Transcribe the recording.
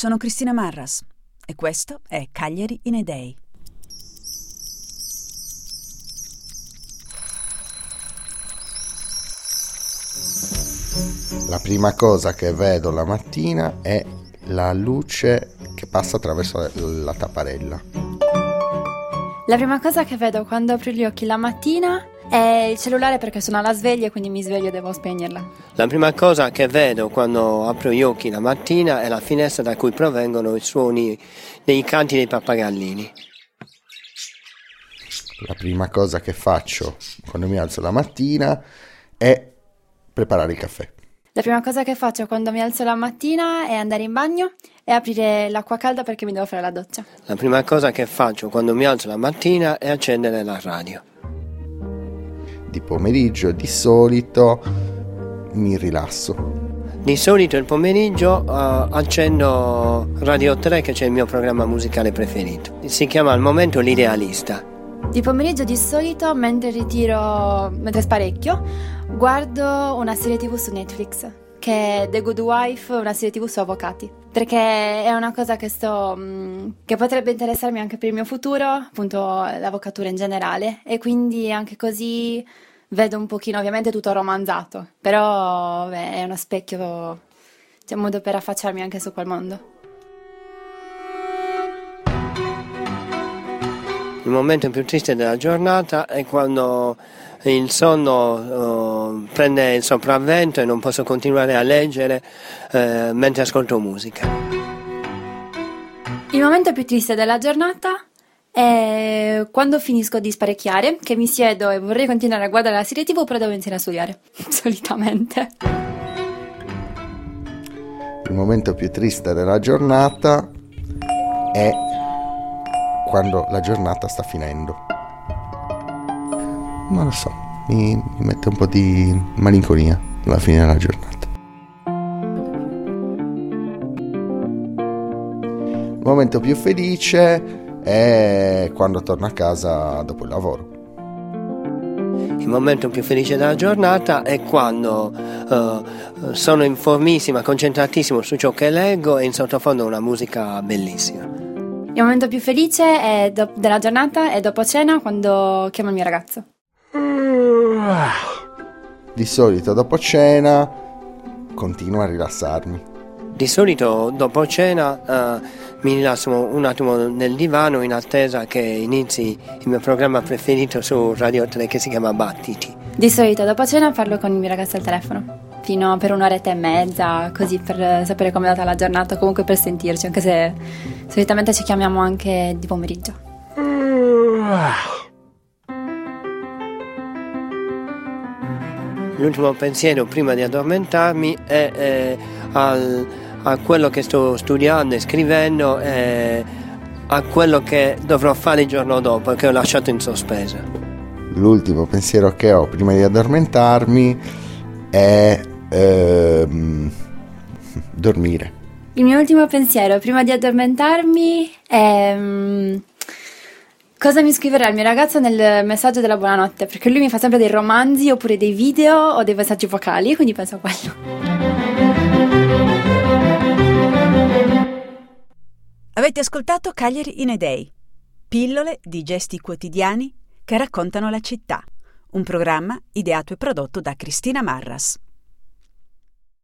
sono Cristina Marras e questo è Cagliari in a Day. La prima cosa che vedo la mattina è la luce che passa attraverso la tapparella. La prima cosa che vedo quando apro gli occhi la mattina è il cellulare, perché suona la sveglia e quindi mi sveglio e devo spegnerla. La prima cosa che vedo quando apro gli occhi la mattina è la finestra da cui provengono i suoni dei canti dei pappagallini. La prima cosa che faccio quando mi alzo la mattina è preparare il caffè. La prima cosa che faccio quando mi alzo la mattina è andare in bagno e aprire l'acqua calda perché mi devo fare la doccia. La prima cosa che faccio quando mi alzo la mattina è accendere la radio. Di pomeriggio di solito mi rilasso. Di solito il pomeriggio accendo Radio 3, che c'è il mio programma musicale preferito. Si chiama al momento L'Idealista. Di pomeriggio di solito, mentre sparecchio, guardo una serie TV su Netflix, che è The Good Wife, una serie TV su avvocati, perché è una cosa che potrebbe interessarmi anche per il mio futuro, appunto l'avvocatura in generale, e quindi anche così vedo un pochino, ovviamente tutto romanzato, però è uno specchio, c'è un modo per affacciarmi anche su quel mondo. Il momento più triste della giornata è quando il sonno prende il sopravvento e non posso continuare a leggere mentre ascolto musica. Il momento più triste della giornata è quando finisco di sparecchiare, che mi siedo e vorrei continuare a guardare la serie TV, però devo iniziare a studiare, solitamente. Il momento più triste della giornata è quando la giornata sta finendo. Non lo so, mi mette un po' di malinconia alla fine della giornata. Il momento più felice è quando torno a casa dopo il lavoro. Il momento più felice della giornata è quando sono informissima, concentratissimo su ciò che leggo e in sottofondo una musica bellissima. Il momento più felice della giornata è dopo cena, quando chiamo il mio ragazzo. Di solito dopo cena continuo a rilassarmi. Di solito dopo cena mi rilasso un attimo nel divano in attesa che inizi il mio programma preferito su Radio 3, che si chiama Battiti. Di solito dopo cena parlo con il mio ragazzo al telefono fino per un'oretta e mezza, così per sapere com'è andata la giornata, comunque per sentirci, anche se solitamente ci chiamiamo anche di pomeriggio. L'ultimo pensiero prima di addormentarmi è a quello che sto studiando e scrivendo e a quello che dovrò fare il giorno dopo, che ho lasciato in sospeso. L'ultimo pensiero che ho prima di addormentarmi è dormire. Il mio ultimo pensiero prima di addormentarmi è cosa mi scriverà il mio ragazzo nel messaggio della buonanotte, perché lui mi fa sempre dei romanzi oppure dei video o dei messaggi vocali, quindi penso a quello. Avete ascoltato Cagliari in a Day, pillole di gesti quotidiani che raccontano la città, un programma ideato e prodotto da Cristina Marras.